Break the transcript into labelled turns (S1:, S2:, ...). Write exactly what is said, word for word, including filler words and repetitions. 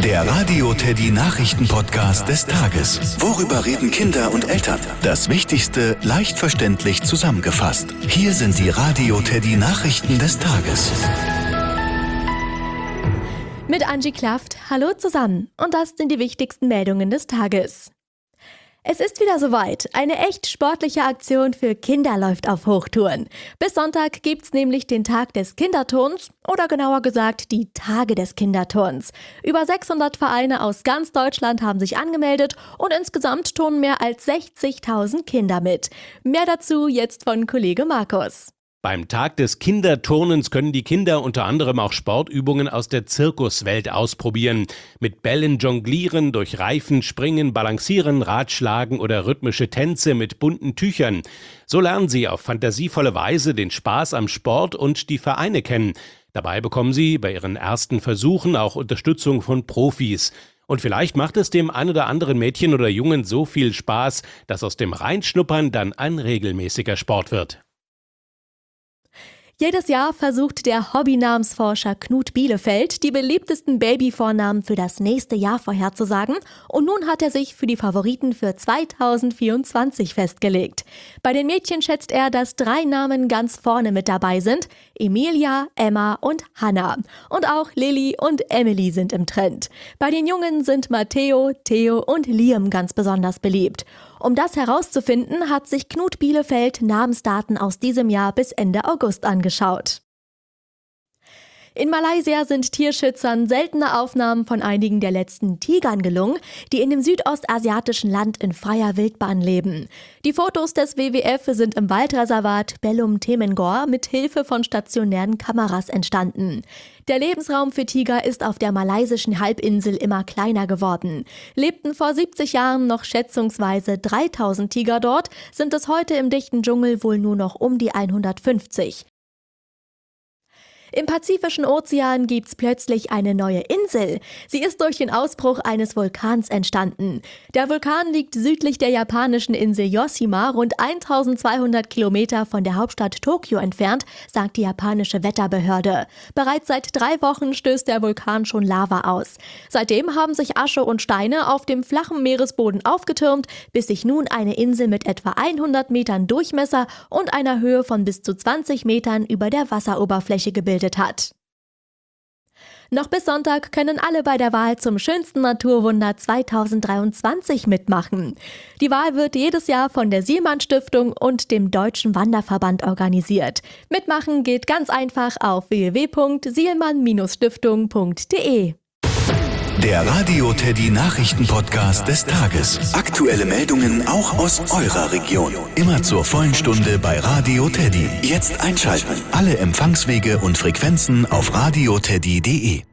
S1: Der Radio Teddy Nachrichten-Podcast des Tages. Worüber reden Kinder und Eltern? Das Wichtigste leicht verständlich zusammengefasst. Hier sind die Radio Teddy Nachrichten des Tages.
S2: Mit Angie Klaft, hallo zusammen. Und das sind die wichtigsten Meldungen des Tages. Es ist wieder soweit. Eine echt sportliche Aktion für Kinder läuft auf Hochtouren. Bis Sonntag gibt's nämlich den Tag des Kinderturns oder genauer gesagt die Tage des Kinderturns. Über sechshundert Vereine aus ganz Deutschland haben sich angemeldet und insgesamt turnen mehr als sechzigtausend Kinder mit. Mehr dazu jetzt von Kollege Markus.
S3: Beim Tag des Kinderturnens können die Kinder unter anderem auch Sportübungen aus der Zirkuswelt ausprobieren. Mit Bällen jonglieren, durch Reifen springen, balancieren, Radschlagen oder rhythmische Tänze mit bunten Tüchern. So lernen sie auf fantasievolle Weise den Spaß am Sport und die Vereine kennen. Dabei bekommen sie bei ihren ersten Versuchen auch Unterstützung von Profis. Und vielleicht macht es dem ein oder anderen Mädchen oder Jungen so viel Spaß, dass aus dem Reinschnuppern dann ein regelmäßiger Sport wird.
S2: Jedes Jahr versucht der Hobby-Namensforscher Knut Bielefeld, die beliebtesten Babyvornamen für das nächste Jahr vorherzusagen, und nun hat er sich für die Favoriten für zweitausendvierundzwanzig festgelegt. Bei den Mädchen schätzt er, dass drei Namen ganz vorne mit dabei sind: Emilia, Emma und Hannah. Und auch Lilly und Emily sind im Trend. Bei den Jungen sind Matteo, Theo und Liam ganz besonders beliebt. Um das herauszufinden, hat sich Knut Bielefeld Namensdaten aus diesem Jahr bis Ende August angeschaut. In Malaysia sind Tierschützern seltene Aufnahmen von einigen der letzten Tigern gelungen, die in dem südostasiatischen Land in freier Wildbahn leben. Die Fotos des W W F sind im Waldreservat Belum Temengor mit Hilfe von stationären Kameras entstanden. Der Lebensraum für Tiger ist auf der malaysischen Halbinsel immer kleiner geworden. Lebten vor siebzig Jahren noch schätzungsweise dreitausend Tiger dort, sind es heute im dichten Dschungel wohl nur noch um die hundertfünfzig. Im Pazifischen Ozean gibt's plötzlich eine neue Insel. Sie ist durch den Ausbruch eines Vulkans entstanden. Der Vulkan liegt südlich der japanischen Insel Yoshima, rund eintausendzweihundert Kilometer von der Hauptstadt Tokio entfernt, sagt die japanische Wetterbehörde. Bereits seit drei Wochen stößt der Vulkan schon Lava aus. Seitdem haben sich Asche und Steine auf dem flachen Meeresboden aufgetürmt, bis sich nun eine Insel mit etwa hundert Metern Durchmesser und einer Höhe von bis zu zwanzig Metern über der Wasseroberfläche gebildet hat. Noch bis Sonntag können alle bei der Wahl zum schönsten Naturwunder zweitausenddreiundzwanzig mitmachen. Die Wahl wird jedes Jahr von der Sielmann-Stiftung und dem Deutschen Wanderverband organisiert. Mitmachen geht ganz einfach auf w w w punkt sielmann Bindestrich stiftung punkt d e.
S1: Der Radio Teddy Nachrichten-Podcast des Tages. Aktuelle Meldungen auch aus eurer Region. Immer zur vollen Stunde bei Radio Teddy. Jetzt einschalten. Alle Empfangswege und Frequenzen auf radio teddy punkt d e.